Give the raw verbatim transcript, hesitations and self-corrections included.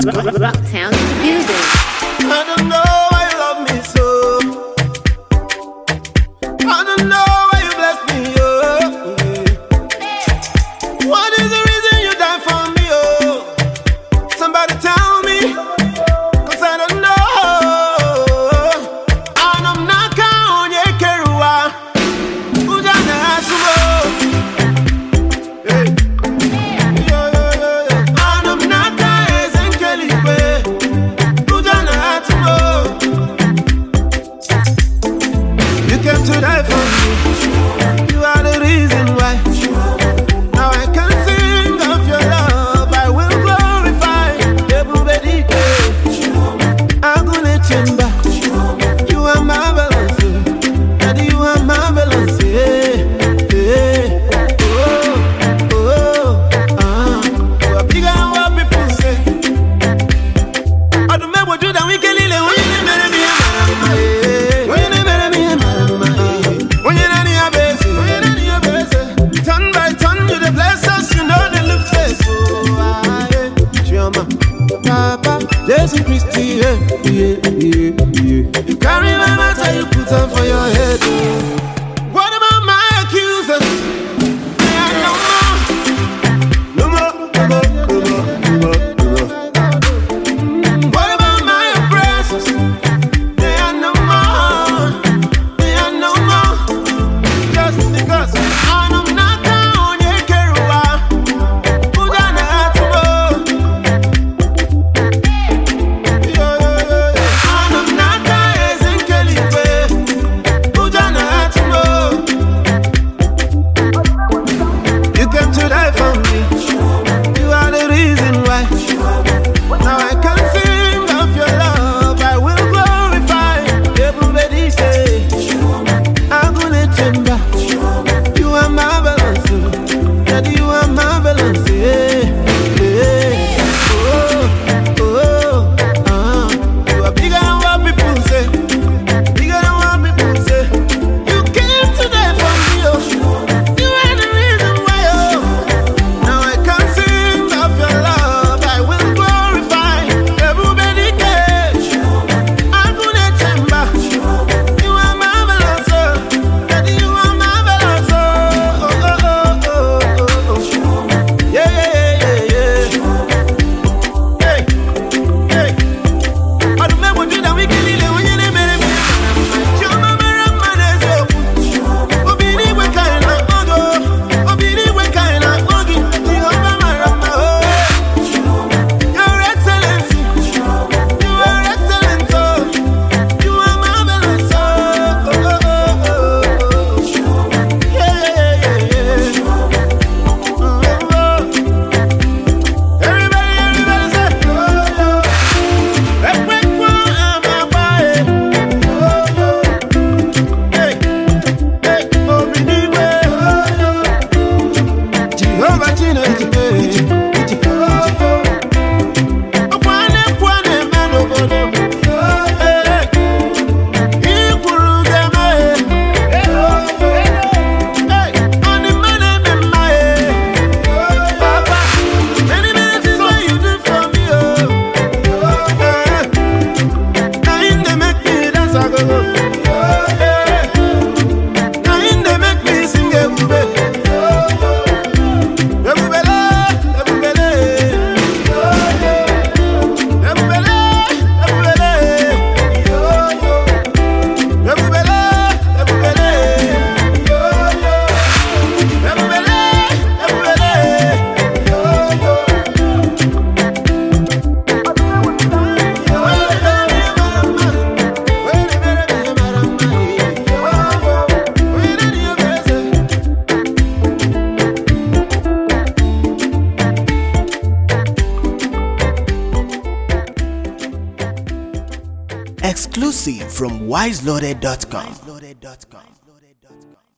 dot com. Rocktown in the building. I don't know why you love me so. I don't know why you bless me, oh. What is the reason you die for me, oh? Somebody tell me, cause I don't know. And I'm not on your keruwa. Ujana asumo. Hey. Yo, yo, yo, yo. And I'm not ezenkeli kwe. Ujana asumo. You came to die for me. You are the reason why. Now I can sing of your love. I will glorify. Ebubedike. Agune chemba. You are marvelous. Daddy, you are marvelous. Yeah. Yeah. Oh, oh, ah. You are bigger than what people say. I don't know what you done. We can live when you never me. When you never me. When you not your best. When you not your best. Turn by turn, you the bless us. You know the look face. Oh, ah, yeah. Chioma, Papa, Jesus Christ, yeah, yeah, yeah, yeah. You carry my matter, you put on for your head. Oh. What about my accusers? They are no more, no more, no more, no more, no more, no more. What about my oppressors? They are no more, they are no more. Just because I'm not down, you keruwa. Ujana atumo. Yo, yo, yo, yo. I'm not down, ezenkeli kwe. Ujana atumo. You came to die for me. You are the reason why. Now I can sing of your love. I will glorify. Everybody say, Agune chemba. You are marvelous. Daddy, you are marvelous. Yeah. Yeah. Oh, oh, ah. You are bigger than what people say. Bigger than what people say. You came to die for me, oh. You are the reason why, oh. Now I can sing of your love. I will glorify. Everybody catch. Agune chemba. You are marvelous, oh. Daddy, you are marvelous, oh. Oh, oh, oh, oh, oh, oh. Yeah, yeah, yeah, yeah, yeah. Hey, hey. I remember you that we can live when you never me. Choma mara maneze. Obiri we kind of ogo. Obiri we kind of ogi. Jehovah marama, oh. Your Excellency. You are excellent, oh. You are marvelous, oh. Oh, oh, oh, oh, oh. Yeah, yeah, yeah, yeah. Oh, oh. Everybody, everybody say, oh, oh. Ekwe amabaye. Oh, oh. Hey, hey, obiniwe. Oh, oh. Jehovah Jireh. Oh, oh. Okwane kwane manobodo. Hey, ikurugema. Hey, oni mane memaye. Papa, many many things what you do for me, oh. Hey, now in they make me dance, I go. Hey, now in they make me sing ebube. Ebubele, ebubele. Ebubele, ebubele. Ebubele, ebubele. Ebubele, Exclusive from wise loaded dot com.